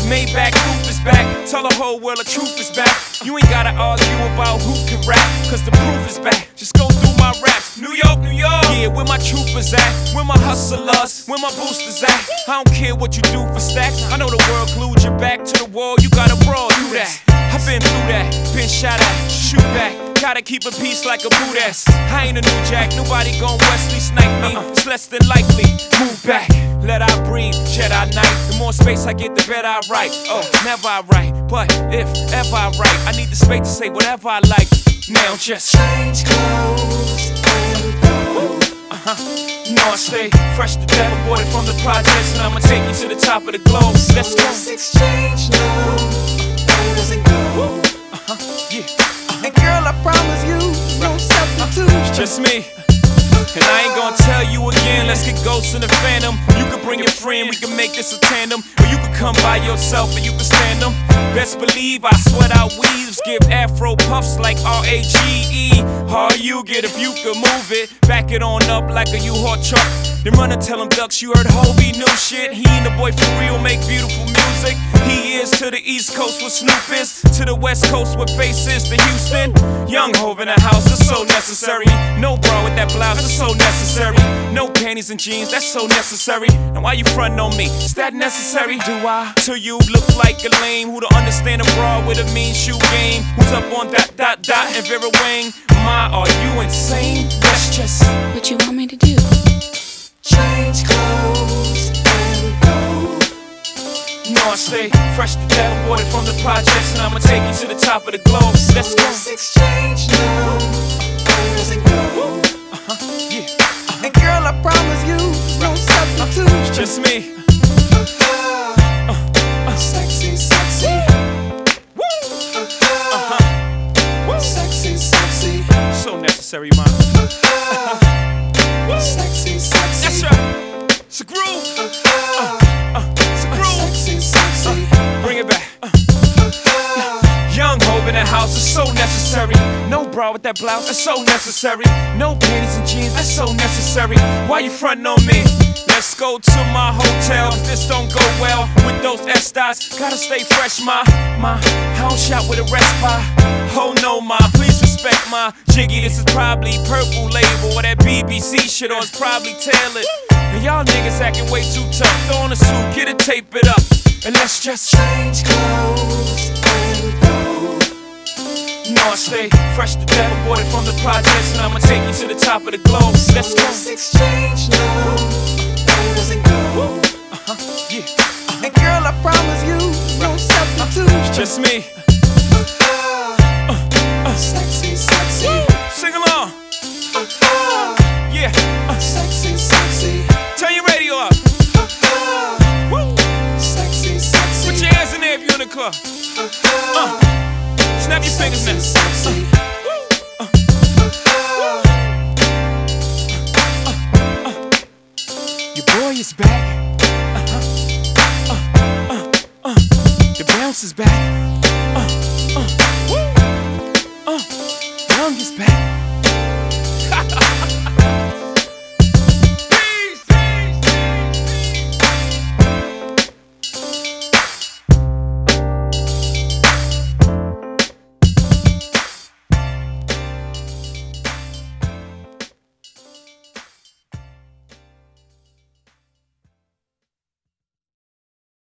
Maybach roof is back. Tell the whole world the truth is back. You ain't gotta argue about who can rap, cause the proof is back. Just go through my raps. New York, New York. Yeah, where my troopers at? Where my hustlers? Where my boosters at? I don't care what you do for stacks. I know the world glued your back to the wall. You gotta brawl through that. I've been through that. Been shot at. Shoot back. Gotta keep a peace like a boot ass. I ain't a new jack. Nobody gon' Wesley snipe me. It's less than likely. Move back. Let I breathe. Jedi Knight. The more space I get, the better I write. Oh, never I write. But if ever I write, I need the space to say whatever I like. Now just change clothes and go. You know I stay fresh to death, aborted from the projects, and I'ma take you to the top of the globe. Let's go. Let's exchange now. Where does it go? Yeah. And girl, I promise you, no substitute. Just me. And I ain't gonna tell you again, let's get Ghosts in the Phantom. You can bring your friend, we can make this a tandem. Or you can come by yourself and you can stand them. Best believe I sweat out weaves, give afro puffs like R-A-G-E. How you get if you could move it, back it on up like a U-Haul truck. Then run and tell them ducks you heard Hobie new shit. He and the boy for real make beautiful music. He is to the East Coast what Snoop is, to the West Coast what Face is to Houston. Young Hov in the house, it's so necessary. No bra with that blouse, it's so necessary. No panties and jeans, that's so necessary. And why you frontin' on me? Is that necessary? Do I? To you look like a lame who don't understand a bra with a mean shoe game. Who's up on dot and Vera Wang? My, are you insane? That's just what you want me to do. Change clothes and go. You know I stay fresh to death, aborted from the projects, and I'ma take you to the top of the globe. Let's go. Let's exchange now. Where does it go? Yeah. And girl, I promise you, no substitute. Just me. Sexy, sexy. Woo. Sexy, sexy. So necessary, man. Sexy, sexy. That's right. It's a groove. It's a groove. Sexy, sexy. Bring it back. Young Hov in the house is so necessary. No bra with that blouse, that's so necessary. No panties and jeans, that's so necessary. Why you frontin' on me? Let's go to my hotel, this don't go well with those S-dots. Gotta stay fresh, my house shot with a respite. Oh no, ma, please respect my jiggy. This is probably Purple Label or that BBC shit, or it's probably tailored. And y'all niggas acting way too tough. Throw on a suit, get it, tape it up, and let's just change clothes and go. You know I stay fresh to death, aborted from the projects, and I'ma take you to the top of the globe. Let's go. Let's exchange now. Where does it go? Yeah. And girl, I promise you, no substitute. Just me. Sexy, sexy. Sing along. Yeah. Sexy, sexy. Turn your radio up. Woo. Sexy, sexy. Put your hands in there if you're in the club. Snap your fingers now. Sexy. Your boy is back. The bounce is back.